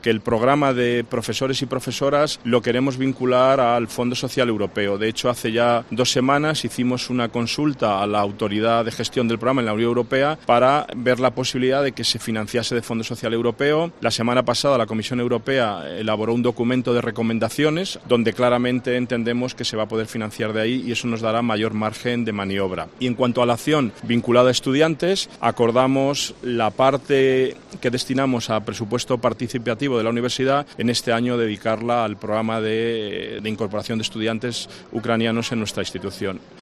que el programa de profesores y profesoras lo queremos vincular al Fondo Social Europeo. De hecho, hace ya 2 semanas hicimos una consulta a la autoridad de gestión del programa en la Unión Europea para ver la posibilidad de que se financiase de Fondo Social Europeo. La semana pasada la Comisión Europea elaboró un documento de recomendaciones donde claramente entendemos que se va a poder financiar de ahí y eso nos dará mayor margen de maniobra. Y en cuanto a la acción vinculada a estudiantes, acordamos la parte que destinamos a presupuesto participativo de la universidad en este año dedicarla al programa de incorporación de estudiantes ucranianos en nuestra institución.